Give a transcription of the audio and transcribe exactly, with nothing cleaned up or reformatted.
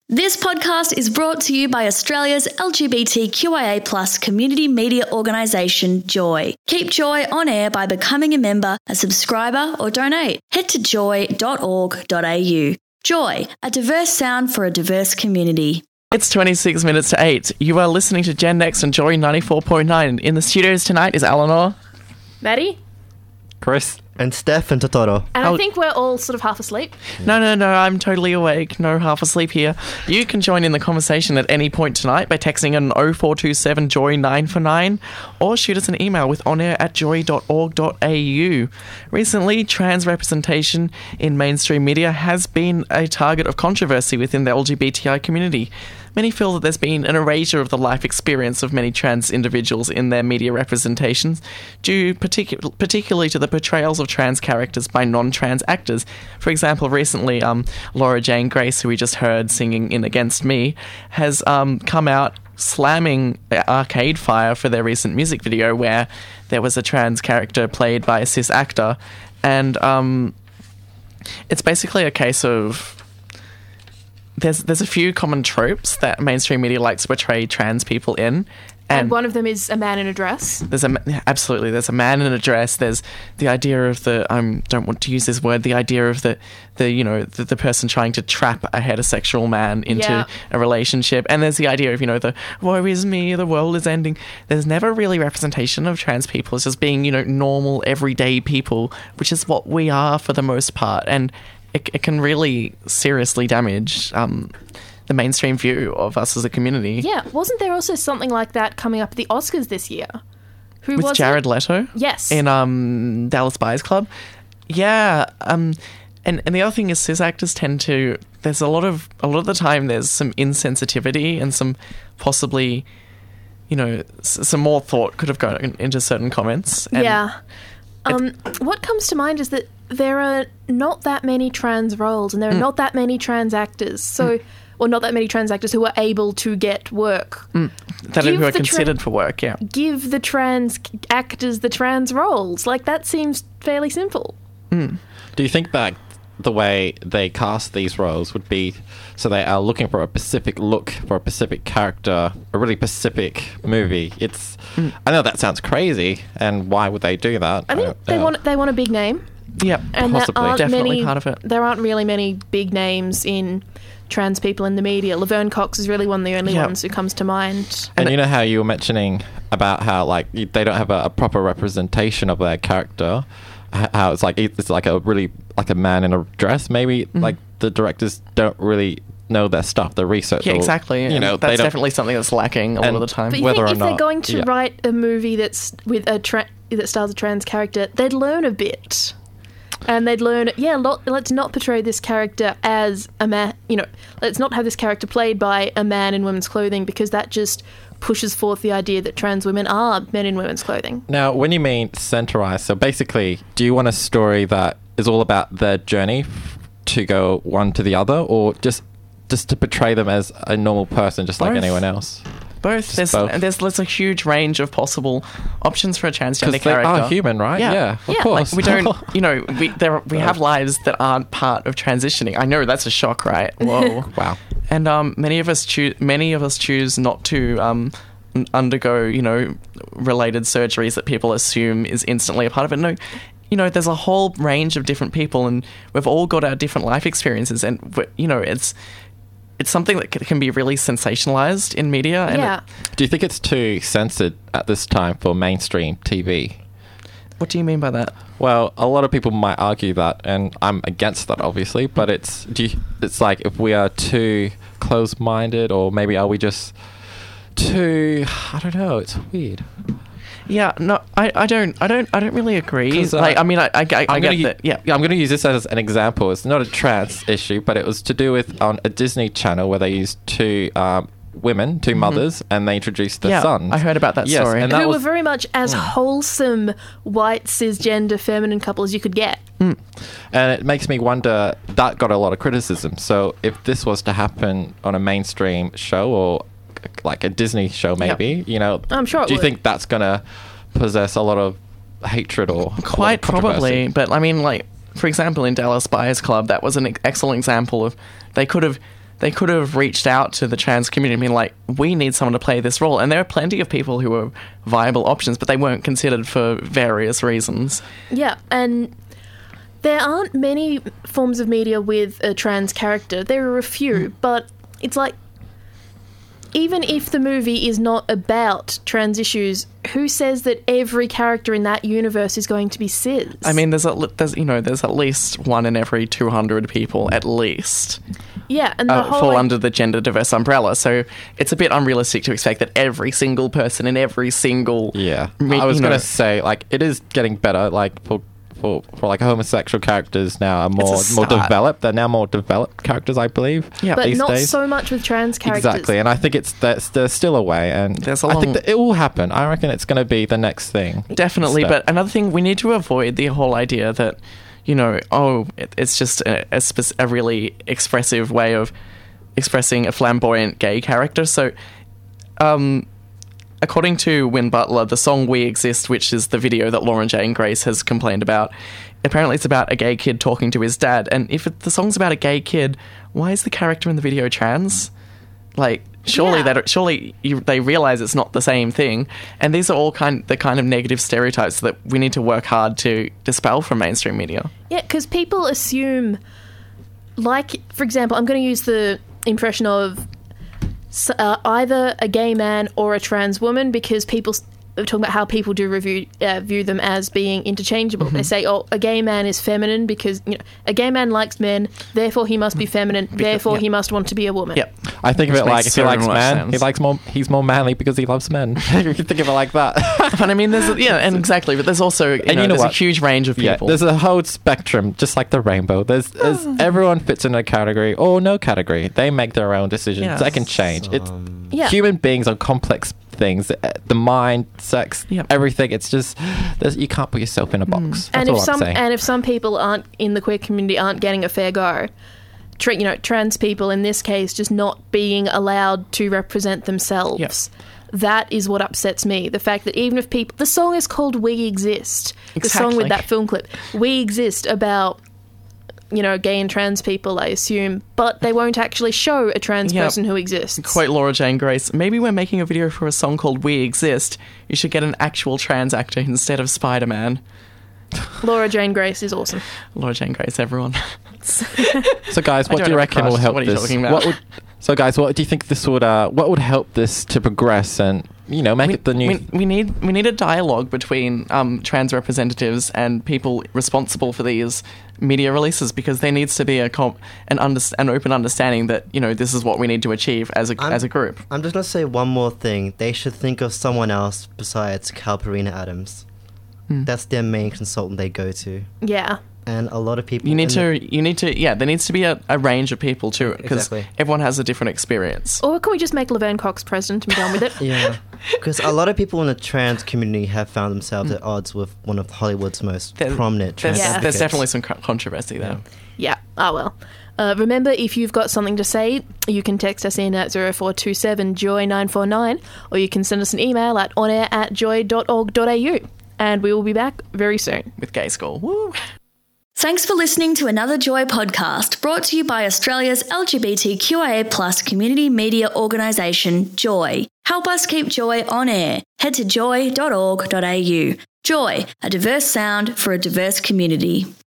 This podcast is brought to you by Australia's L G B T Q I A plus community media organisation, Joy. Keep Joy on air by becoming a member, a subscriber or donate. Head to joy dot org dot a u. Joy, a diverse sound for a diverse community. It's twenty-six minutes to eight. You are listening to Gen Next and Joy ninety-four point nine. In the studios tonight is Eleanor, Maddie, Chris, and Steph and Totoro. and Oh. I think we're all sort of half asleep. No, no, no, I'm totally awake. No half asleep here. You can join in the conversation at any point tonight by texting an oh four two seven joy nine four nine or shoot us an email with onair at joy dot org dot a u. Recently, trans representation in mainstream media has been a target of controversy within the L G B T I community. Many feel that there's been an erasure of the life experience of many trans individuals in their media representations, due particu- particularly to the portrayals of trans characters by non-trans actors. For example, recently, um, Laura Jane Grace, who we just heard singing in Against Me, has um, come out slamming Arcade Fire for their recent music video where there was a trans character played by a cis actor, and um, it's basically a case of There's there's a few common tropes that mainstream media likes to portray trans people in. And, And, one of them is a man in a dress. there's a absolutely there's a man in a dress. There's the idea of the I um, don't want to use this word. The idea of the the you know the, the person trying to trap a heterosexual man into Yeah. a relationship. And there's the idea of you know the woe is me, the world is ending. There's never really representation of trans people as just being you know normal everyday people, which is what we are for the most part. And it, it can really seriously damage um, the mainstream view of us as a community. Yeah, wasn't there also something like that coming up at the Oscars this year? Who With was Jared it? Leto? Yes. In um, Dallas Buyers Club? Yeah. Um, and, and the other thing is cis actors tend to... There's a lot of... A lot of the time there's some insensitivity and some possibly, you know, s- some more thought could have gone into certain comments. And yeah. Um, what comes to mind is that there are not that many trans roles and there are Mm. not that many trans actors. So... Or not that many trans actors who are able to get work. Mm, that are, Give who are the tra- considered for work, yeah. Give the trans actors the trans roles. Like, that seems fairly simple. do you think that the way they cast these roles would be so they are looking for a specific look for a specific character, a really specific movie? It's I know that sounds crazy, and why would they do that? I think don't they know. want they want a big name. Yep. And Possibly. there aren't Definitely many, part of it. There aren't really many big names in trans people in the media. Laverne Cox is really one of the only Yeah. ones who comes to mind. And you know how you were mentioning about how like you- they don't have a, a proper representation of their character, h- how it's like it's like a really like a man in a dress. Maybe Mm-hmm. like the directors don't really know their stuff, their research. Yeah, or, exactly. You And know, they that's don't- definitely something that's lacking a lot And- of the time. But you whether think or if they're not- going to yeah. write a movie that's with a tra- that stars a trans character, they'd learn a bit. And they'd learn, yeah, lot, let's not portray this character as a man, you know, let's not have this character played by a man in women's clothing because that just pushes forth the idea that trans women are men in women's clothing. Now, when you mean centralized, so basically, do you want a story that is all about their journey f- to go one to the other, or just just to portray them as a normal person, just like Both. anyone else? Both. There's, both. there's there's a huge range of possible options for a transgender Because they character. are human, right? Yeah. Yeah, of Yeah. course. Like we don't, you know, we there we have lives that aren't part of transitioning. I know that's a shock, right? Whoa. Wow. And um, many of us choose many of us choose not to um, n- undergo, you know, related surgeries that people assume is instantly a part of it. No. You know, there's a whole range of different people, and we've all got our different life experiences, and we- you know, it's it's something that c- can be really sensationalized in media. And Yeah. it- Do you think it's too censored at this time for mainstream T V? what do you mean by that? Well, a lot of people might argue that, and I'm against that, obviously. But it's do you, it's like if we are too close-minded, or maybe are we just too? I don't know. It's weird. Yeah, no, I, I don't, I don't, I don't really agree. 'Cause, uh, like, I mean, I, I, I, I I'm get gonna u- that. Yeah, I'm going to use this as an example. It's not a trans issue, but it was to do with on a Disney Channel where they used two um, women, two mothers, and they introduced their Yeah, sons. I heard about that Yes, story. and that Who was, were very much as wholesome white cisgender feminine couple as you could get. and it makes me wonder, that got a lot of criticism. So if this was to happen on a mainstream show or like a Disney show, maybe, you know, I'm sure it do you would. think that's going to possess a lot of hatred or a lot of quite probably. controversy? But I mean, like, for example, in Dallas Buyers Club, that was an ex- excellent example of they could have they could have reached out to the trans community and been like, we need someone to play this role. And there are plenty of people who are viable options, but they weren't considered for various reasons. Yeah, and there aren't many forms of media with a trans character. There are a few, mm. but it's like, even if the movie is not about trans issues, who says that every character in that universe is going to be cis? I mean, there's, a, there's you know, there's at least one in every two hundred people, at least. Yeah, and the uh, whole fall like, under the gender diverse umbrella. So it's a bit unrealistic to expect that every single person in every single... Yeah. Me, I was going know, to say, like, it is getting better, like, for... For, for like homosexual characters now are more more developed. They're now more developed characters, I believe. Yeah, but these not days. so much with trans characters. Exactly, and I think it's that's there's still a way, and There's a I long- think that it will happen. I reckon it's going to be the next thing. Definitely, step. but another thing, we need to avoid the whole idea that, you know, oh, it, it's just a, a, spec- a really expressive way of expressing a flamboyant gay character. So, um... according to Win Butler, the song We Exist, which is the video that Lauren Jane Grace has complained about, apparently it's about a gay kid talking to his dad. And if it, the song's about a gay kid, why is the character in the video trans? Like, surely Yeah. that surely you, they realise it's not the same thing. And these are all kind the kind of negative stereotypes that we need to work hard to dispel from mainstream media. Yeah, because people assume, like, for example, I'm going to use the impression of s- uh, either a gay man or a trans woman, because people s- are talking about how people do review uh, view them as being interchangeable. Mm-hmm. They say, oh, a gay man is feminine because, you know, a gay man likes men, therefore he must be feminine, therefore yeah. he must want to be a woman. Yep. I think of Which it like makes if he so likes much men, sense. he likes more. He's more manly because he loves men. If you think of it like that. But I mean, there's a, yeah, and exactly. But there's also you And know, you know there's a what? huge range of Yeah, people. there's a whole spectrum, just like the rainbow. There's, there's everyone fits in a category or no category. They make their own decisions. Yeah. They can change. It's Yeah. human beings are complex things. Uh, The mind, sex, Yep. everything. It's just there's, you can't put yourself in a box. That's and all if I'm some saying. and if some people aren't in the queer community aren't getting a fair go, tra- you know, trans people in this case just not being allowed to represent themselves. Yep. That is what upsets me. The fact that even if people, the song is called "We Exist," the song with Exactly. that film clip, "We Exist" about, you know, gay and trans people, I assume, but they won't actually show a trans Yep. person who exists. Quote Laura Jane Grace, maybe we're making a video for a song called We Exist. You should get an actual trans actor instead of Spider-Man. Laura Jane Grace is awesome. Laura Jane Grace, everyone. So, guys, I what don't do you have a reckon will crush. help What are you this? talking about? What would, so, guys, what do you think this would? Uh, what would help this to progress and you know make we, it the new? we, we need we need a dialogue between um, trans representatives and people responsible for these media releases, because there needs to be a comp, an under, an open understanding that, you know, this is what we need to achieve as a I'm- as a group. I'm just going to say one more thing. They should think of someone else besides Calparina Adams. Hmm. That's their main consultant they go to. Yeah. And a lot of people... You need in to you need to yeah, there needs to be a, a range of people too, because Exactly. everyone has a different experience. Or can we just make Laverne Cox president and be done with it? the- Yeah. Because a lot of people in the trans community have found themselves at odds with one of Hollywood's most There- prominent trans There's, Yeah. there's advocates. definitely some co- controversy there. Yeah. Oh, well. Uh, remember, if you've got something to say, you can text us in at zero four two seven joy nine four nine, or you can send us an email at onair at joy dot org dot a u. And we will be back very soon. With Gay School. Woo! Thanks for listening to another Joy podcast brought to you by Australia's L G B T Q I A plus community media organisation, Joy. Help us keep Joy on air. Head to joy dot org dot a u. Joy, a diverse sound for a diverse community.